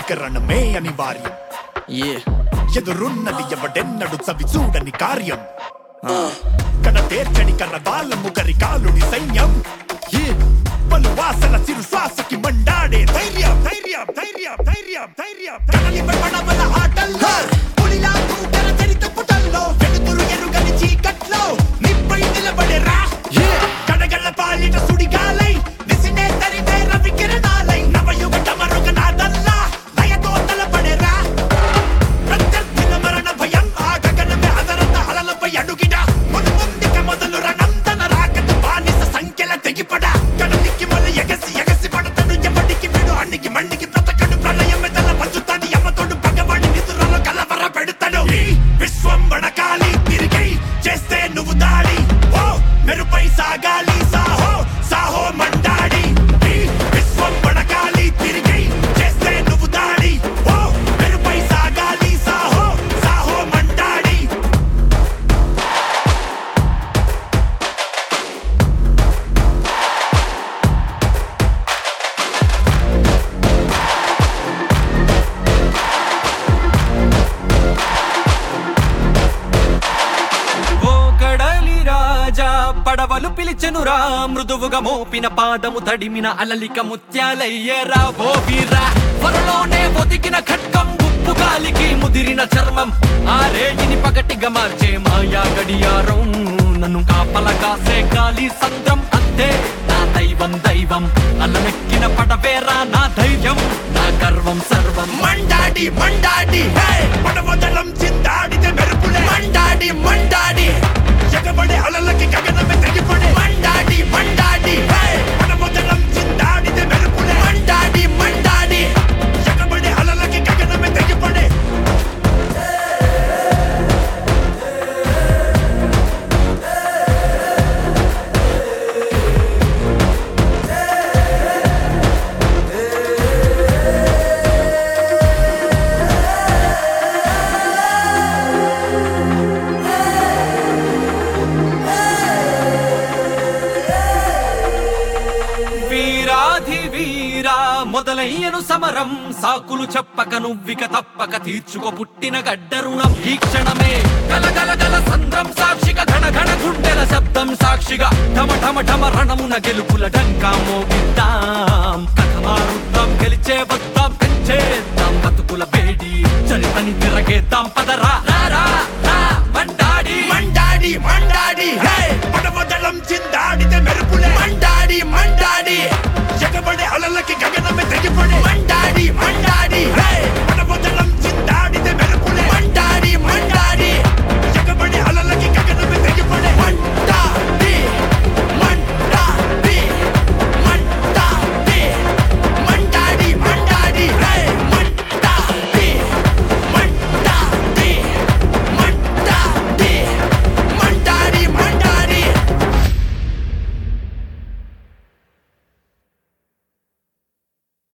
సమీకరణమే అనివార్యం. ఎదురున్నది ఎవడెన్నడు చవి చూడని కార్యం. కన తీర్చని కన్నవాళ్ళము కరికాలుని సైన్యం. పలు వాసన చిరు శ్వాసకి మండాడే ధైర్యం ధైర్యం ధైర్యం ధైర్యం ధైర్యం. కనలి పడవల ఆటల్లో పులిలా కూటర చరిత పుటల్లో వెలుతురు ఎరుగని చీకట్లో నిప్పై నిలబడేరా. గడగడ పాలిట సుడిగాలై నిసినే తరిమే రవి కిరణాలై నవయుగ టమరుగ నాదల్లా లయతో తలపడేరా. ప్రత్యర్థుల మరణ భయం ఆ గగనమే అదరత అలలపై అడుగిడ మునుముందుక మొదలు రణంతన రాకత బానిస సంఖ్యల తెగిపడ. కడలికి మొల ఎగసి ఎగసి పడతడు ఎవడికి వీడు అన్నికి మండికి బ్రతకడు. ప్రళయమే తల పంచుతాది యమతోడు భగవాని నిదురలో కలవర పెడతాడు. ఈ విశ్వం వడకాలి తిరిగి చేస్తే నువ్వు దాడి. ఓ మెరుపై సాగాలి సాహో సాహో మండాడి. ఈ విశ్వం వడకాలి తిరిగి చేస్తే నువ్వు దాడి. ఓ మెరుపై సాగాలి సాహో సాహో మండాడి. ఓ కడలి రాజా పడవలు పిలిచెనురా, మృదువుగా మోపిన పాదము తడిమిన అలలిక ముత్యాలయ్యేరా. ఓ వీరా త్వరలోనే ఒదిగిన ఖడ్గం, ఉప్పు గాలికి ముదిరిన చర్మం, ఆ రేగిని పగటిగా మార్చే మాయా గడియారం. నన్ను కాపల కాసే గాలి సంద్రం అంతే నా దైవం దైవం. అల్లమెక్కిన పడవేరా నా ధైర్యం నా గర్వం సర్వం. మండాడి మండాడి పడవదలం చిందాడితే మెరుపులే. మండాడి మండాడి ఎగబడే అలలకి గగనమే తెగిపడే. మండాడి మండాడి పడవదలం చిందాడితే మెరుపులే. మండాడి మండాడి ఎగబడే అలలకి గగనమే తెగిపడే. వీరాధి వీరా మొదలయ్యను సమరం, సాకులు చెప్పక నువ్విక తప్పక తీర్చుకో పుట్టిన గడ్డ రుణం. ఈ క్షణమే గలగల గల సంద్రం సాక్షిగా, ఘన ఘన గుండెల శబ్దం సాక్షిగా, ఢమ ఢమ ఢమ రణమున గెలుపుల డంకా మోగిద్దాం. కథ మారుద్దాం గెలిచే వద్దాం పెంచేద్దాం బతుకుల వేడి, చరితని తిరగేద్దాం పదరా.